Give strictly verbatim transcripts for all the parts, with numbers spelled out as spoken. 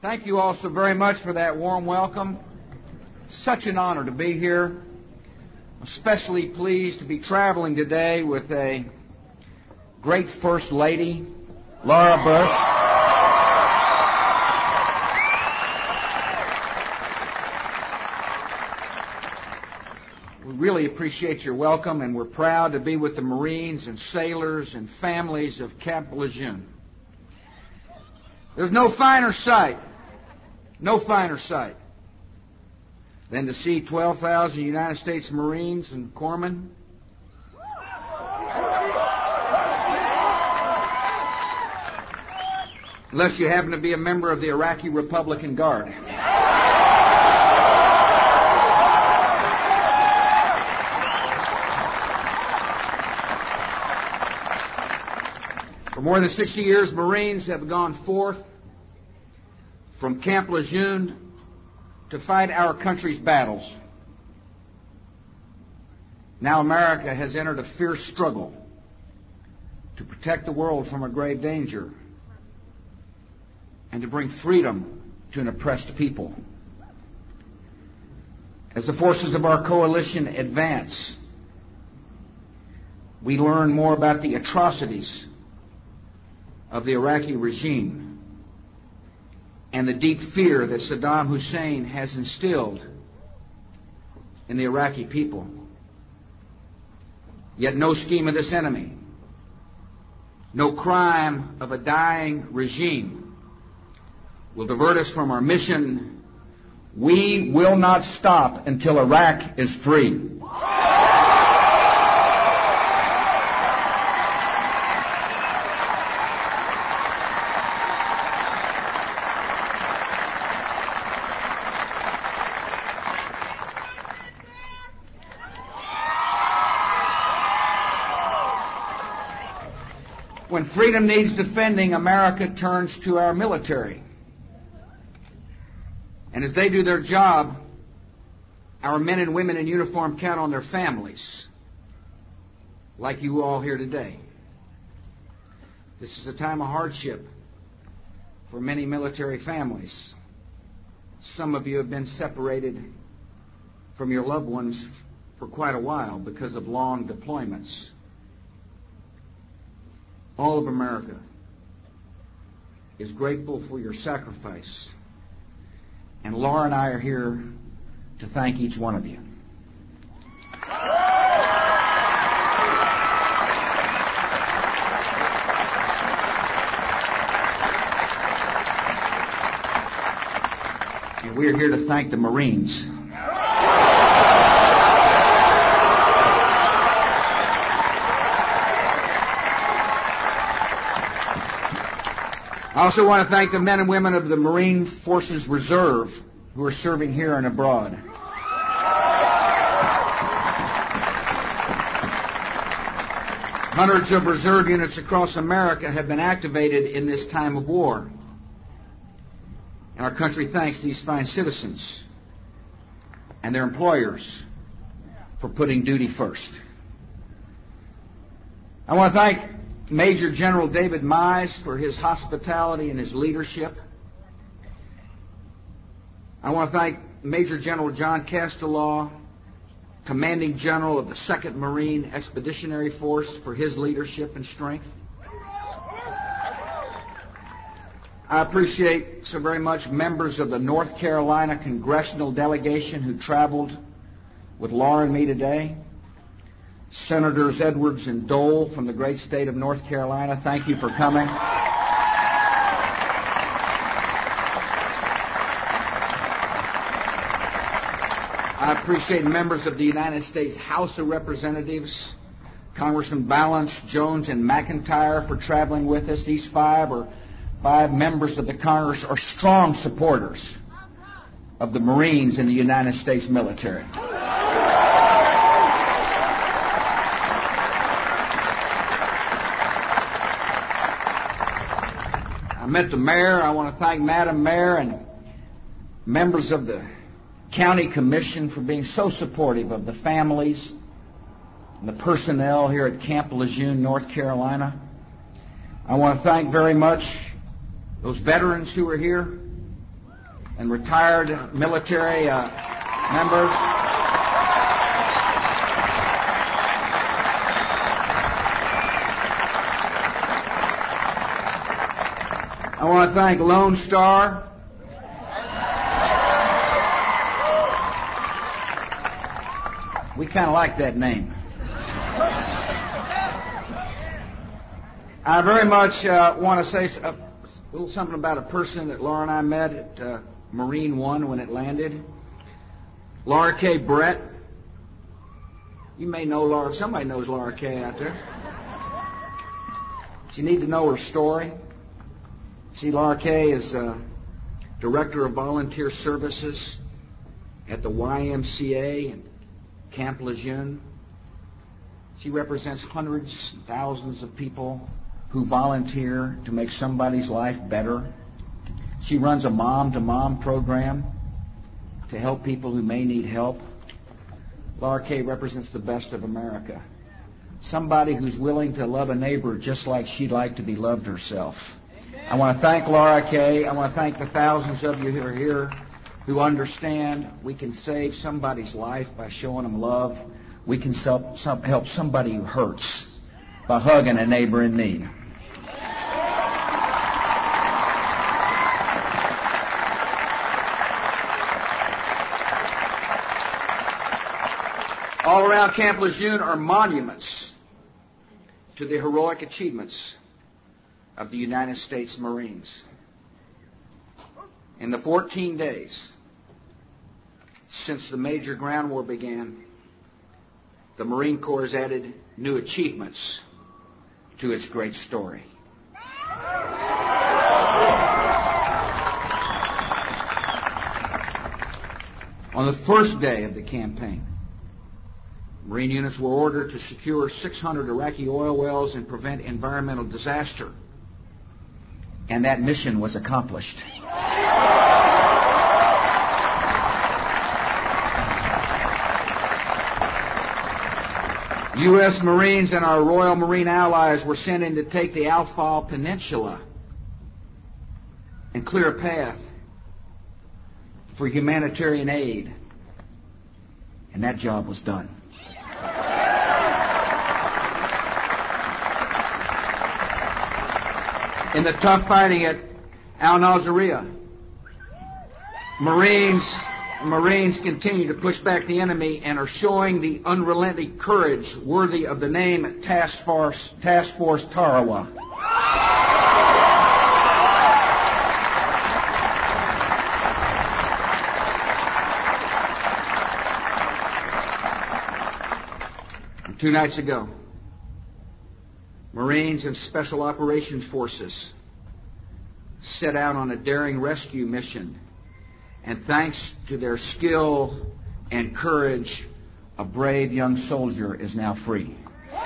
Thank you all so very much for that warm welcome. Such an honor to be here. Especially pleased to be traveling today with a great First Lady, Laura Bush. We really appreciate your welcome, and we're proud to be with the Marines and sailors and families of Camp Lejeune. There's no finer sight, no finer sight than to see twelve thousand United States Marines and corpsmen unless you happen to be a member of the Iraqi Republican Guard. For more than sixty years, Marines have gone forth from Camp Lejeune to fight our country's battles. Now America has entered a fierce struggle to protect the world from a grave danger and to bring freedom to an oppressed people. As the forces of our coalition advance, we learn more about the atrocities of the Iraqi regime and the deep fear that Saddam Hussein has instilled in the Iraqi people. Yet no scheme of this enemy, no crime of a dying regime will divert us from our mission. We will not stop until Iraq is free. When freedom needs defending, America turns to our military. And as they do their job, our men and women in uniform count on their families, like you all here today. This is a time of hardship for many military families. Some of you have been separated from your loved ones for quite a while because of long deployments. All of America is grateful for your sacrifice. And Laura and I are here to thank each one of you. And we are here to thank the Marines. I also want to thank the men and women of the Marine Forces Reserve who are serving here and abroad. Hundreds of reserve units across America have been activated in this time of war. And our country thanks these fine citizens and their employers for putting duty first. I want to thank Major General David Mize for his hospitality and his leadership. I want to thank Major General John Castellaw, Commanding General of the second Marine Expeditionary Force, for his leadership and strength. I appreciate so very much members of the North Carolina congressional delegation who traveled with Laura and me today. Senators Edwards and Dole from the great state of North Carolina, thank you for coming. I appreciate members of the United States House of Representatives, Congressman Balance, Jones, and McIntyre for traveling with us. These five or five members of the Congress are strong supporters of the Marines in the United States military. I met the mayor. I want to thank Madam Mayor and members of the County Commission for being so supportive of the families and the personnel here at Camp Lejeune, North Carolina. I want to thank very much those veterans who are here, and retired military uh, members. I want to thank Lone Star. We kind of like that name. I very much uh, want to say a little something about a person that Laura and I met at uh, Marine One when it landed. Laura K. Brett. You may know Laura. Somebody knows Laura K. out there. But you need to know her story. See, Laura K. is uh, Director of Volunteer Services at the Y M C A in Camp Lejeune. She represents hundreds, thousands of people who volunteer to make somebody's life better. She runs a mom-to-mom program to help people who may need help. Laura K. represents the best of America. Somebody who's willing to love a neighbor just like she'd like to be loved herself. I want to thank Laura K. I want to thank the thousands of you who are here who understand we can save somebody's life by showing them love. We can help somebody who hurts by hugging a neighbor in need. All around Camp Lejeune are monuments to the heroic achievements of the United States Marines. In the fourteen days since the major ground war began, the Marine Corps has added new achievements to its great story. On the first day of the campaign, Marine units were ordered to secure six hundred Iraqi oil wells and prevent environmental disaster. And that mission was accomplished. U S Marines and our Royal Marine allies were sent in to take the Alfal Peninsula and clear a path for humanitarian aid. And that job was done. In the tough fighting at Al-Nasiriyah, Marines, Marines continue to push back the enemy and are showing the unrelenting courage worthy of the name Task Force, Task Force Tarawa. And two nights ago, Marines and Special Operations Forces set out on a daring rescue mission. And thanks to their skill and courage, a brave young soldier is now free.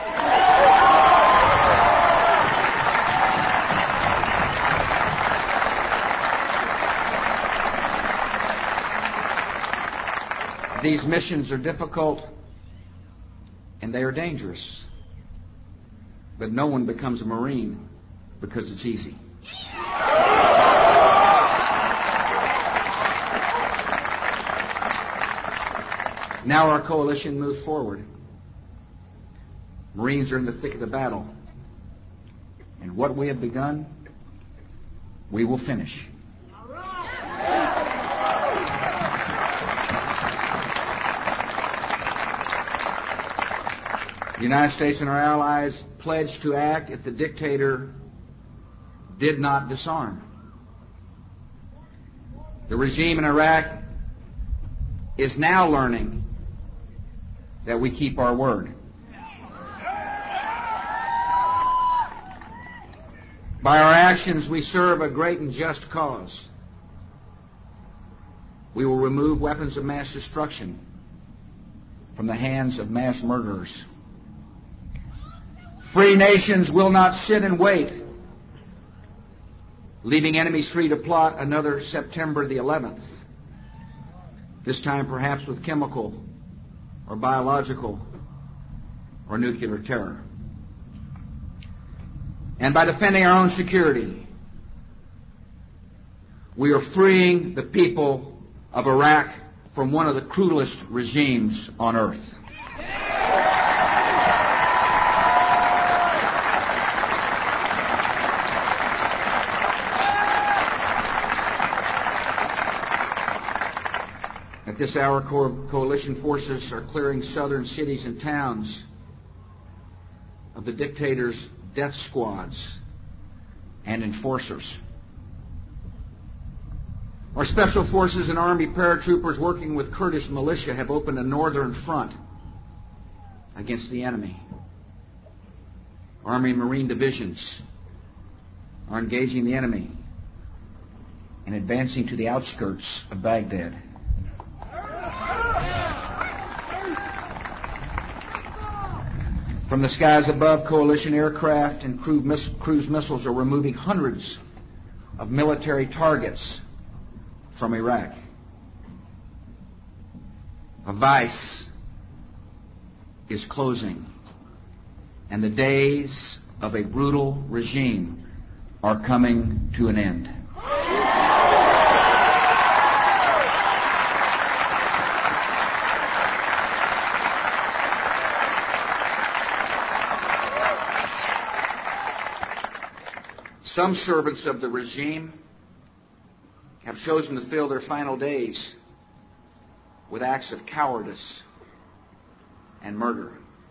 These missions are difficult and they are dangerous. But no one becomes a Marine because it's easy. Now our coalition moves forward. Marines are in the thick of the battle. And what we have begun, we will finish. The United States and our allies pledged to act if the dictator did not disarm. The regime in Iraq is now learning that we keep our word. By our actions, we serve a great and just cause. We will remove weapons of mass destruction from the hands of mass murderers. Free nations will not sit and wait, leaving enemies free to plot another September the eleventh, this time perhaps with chemical or biological or nuclear terror. And by defending our own security, We are freeing the people of Iraq from one of the cruelest regimes on earth. At this hour, co- coalition forces are clearing southern cities and towns of the dictator's death squads and enforcers. Our special forces and Army paratroopers working with Kurdish militia have opened a northern front against the enemy. Army and Marine divisions are engaging the enemy and advancing to the outskirts of Baghdad. From the skies above, coalition aircraft and cruise missiles are removing hundreds of military targets from Iraq. A vice is closing, and the days of a brutal regime are coming to an end. Some servants of the regime have chosen to fill their final days with acts of cowardice and murder.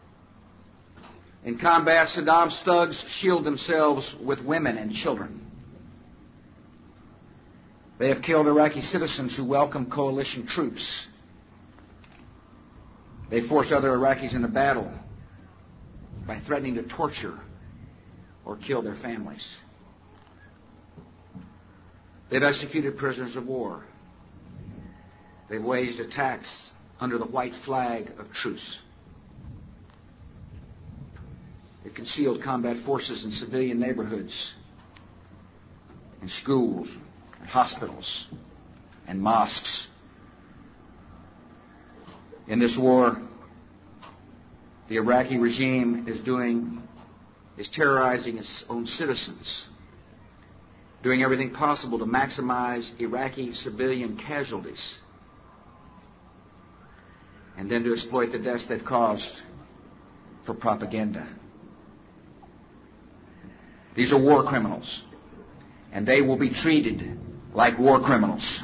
In combat, Saddam's thugs shield themselves with women and children. They have killed Iraqi citizens who welcomed coalition troops. They forced other Iraqis into battle by threatening to torture or kill their families. They've executed prisoners of war. They've waged attacks under the white flag of truce. They've concealed combat forces in civilian neighborhoods, in schools, and hospitals, and mosques. In this war, the Iraqi regime is doing, is terrorizing its own citizens, doing everything possible to maximize Iraqi civilian casualties, and then to exploit the deaths they've caused for propaganda. These are war criminals, and they will be treated like war criminals.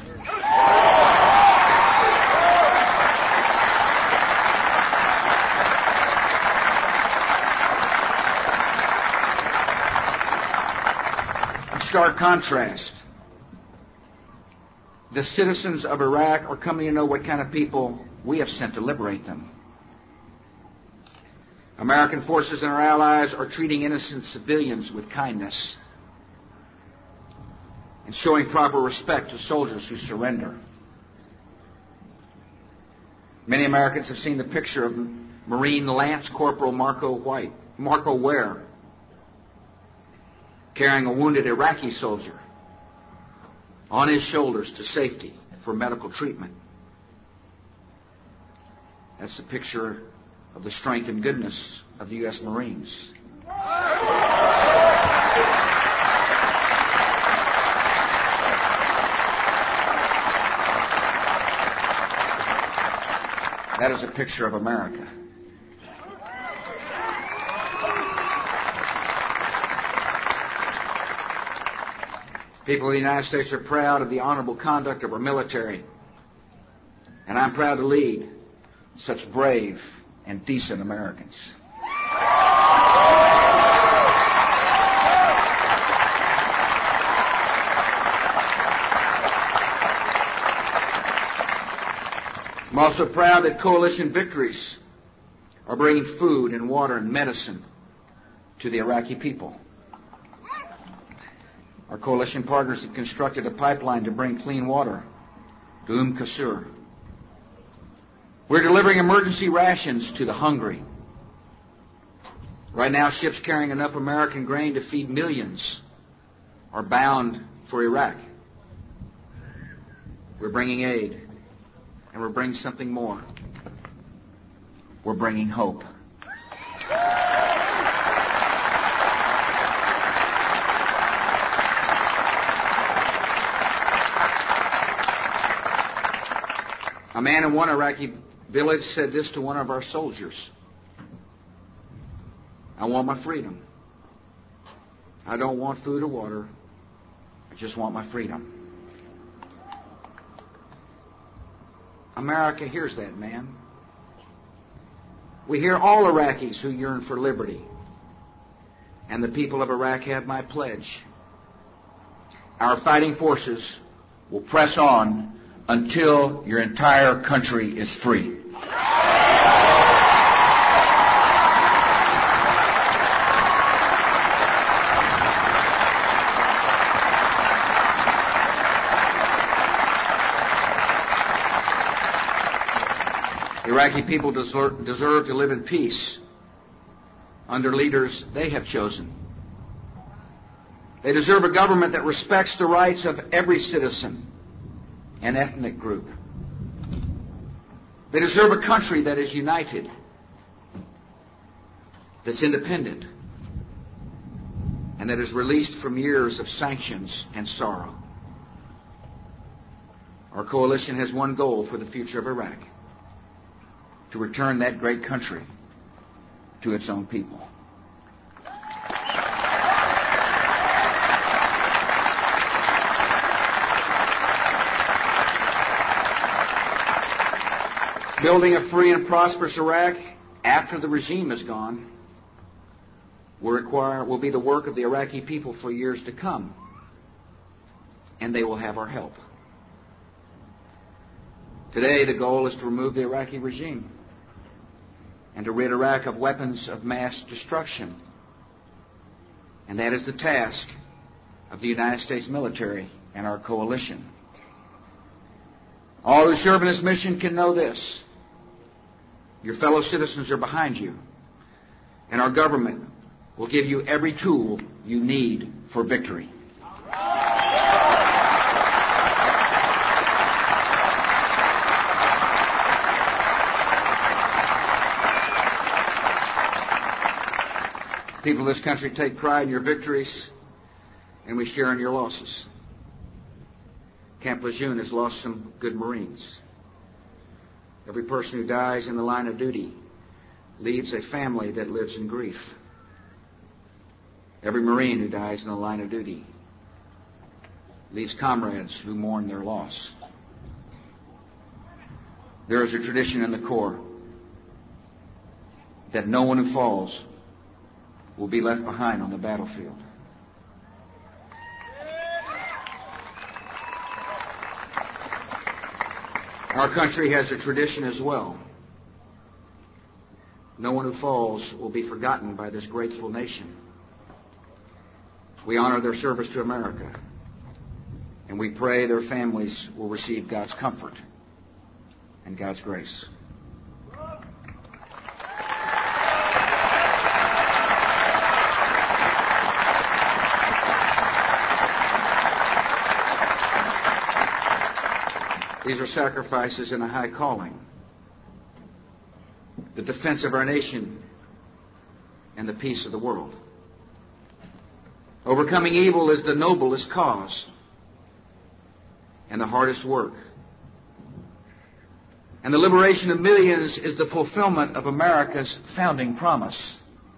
Stark contrast. The citizens of Iraq are coming to know what kind of people we have sent to liberate them. American forces and our allies are treating innocent civilians with kindness and showing proper respect to soldiers who surrender. Many Americans have seen the picture of Marine Lance Corporal Marco White, Marco Ware, carrying a wounded Iraqi soldier on his shoulders to safety for medical treatment. That's the picture of the strength and goodness of the U S Marines. That is a picture of America. People of the United States are proud of the honorable conduct of our military, and I'm proud to lead such brave and decent Americans. I'm also proud that coalition victories are bringing food and water and medicine to the Iraqi people. Our coalition partners have constructed a pipeline to bring clean water to Umm Qasr. We're delivering emergency rations to the hungry. Right now, ships carrying enough American grain to feed millions are bound for Iraq. We're bringing aid, and we're bringing something more. We're bringing hope. A man in one Iraqi village said this to one of our soldiers: "I want my freedom. I don't want food or water. I just want my freedom." America hears that man. We hear all Iraqis who yearn for liberty. And the people of Iraq have my pledge. Our fighting forces will press on until your entire country is free. The Iraqi people deserve, deserve to live in peace under leaders they have chosen. They deserve a government that respects the rights of every citizen and ethnic group. They deserve a country that is united, that's independent, and that is released from years of sanctions and sorrow. Our coalition has one goal for the future of Iraq: to return that great country to its own people. Building a free and prosperous Iraq after the regime is gone will require will be the work of the Iraqi people for years to come, and they will have our help. Today, the goal is to remove the Iraqi regime and to rid Iraq of weapons of mass destruction. And that is the task of the United States military and our coalition. All who serve in this mission can know this: your fellow citizens are behind you, and our government will give you every tool you need for victory. People of this country take pride in your victories, and we share in your losses. Camp Lejeune has lost some good Marines. Every person who dies in the line of duty leaves a family that lives in grief. Every Marine who dies in the line of duty leaves comrades who mourn their loss. There is a tradition in the Corps that no one who falls will be left behind on the battlefield. Our country has a tradition as well. No one who falls will be forgotten by this grateful nation. We honor their service to America, and we pray their families will receive God's comfort and God's grace. These are sacrifices in a high calling: the defense of our nation and the peace of the world. Overcoming evil is the noblest cause and the hardest work. And the liberation of millions is the fulfillment of America's founding promise.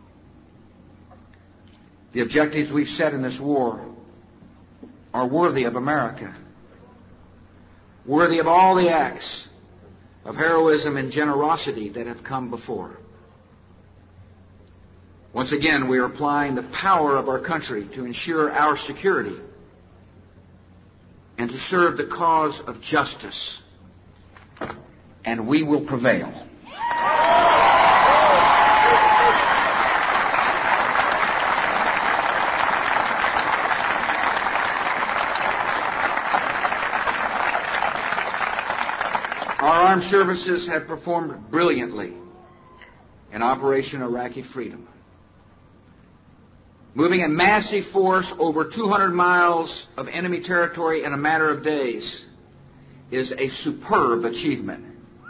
The objectives we've set in this war are worthy of America, worthy of all the acts of heroism and generosity that have come before. Once again, we are applying the power of our country to ensure our security and to serve the cause of justice, and we will prevail. Our armed services have performed brilliantly in Operation Iraqi Freedom, moving a massive force over two hundred miles of enemy territory in a matter of days is a superb achievement.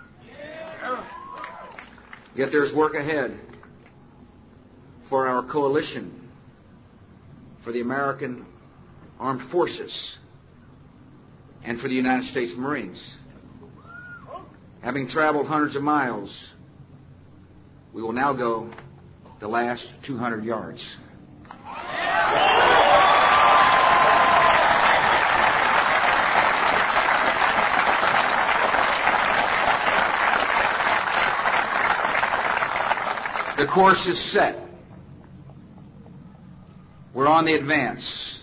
Yet there's work ahead for our coalition, for the American Armed Forces, and for the United States Marines. Having traveled hundreds of miles, we will now go the last two hundred yards. The course is set. We're on the advance.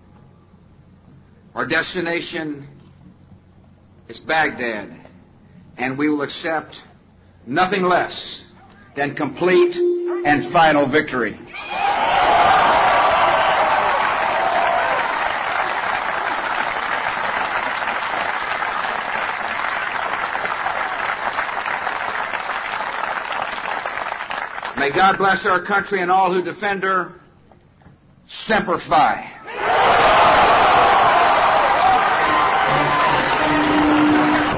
Our destination is Baghdad, and we will accept nothing less than complete and final victory. May God bless our country and all who defend her. Semper Fi.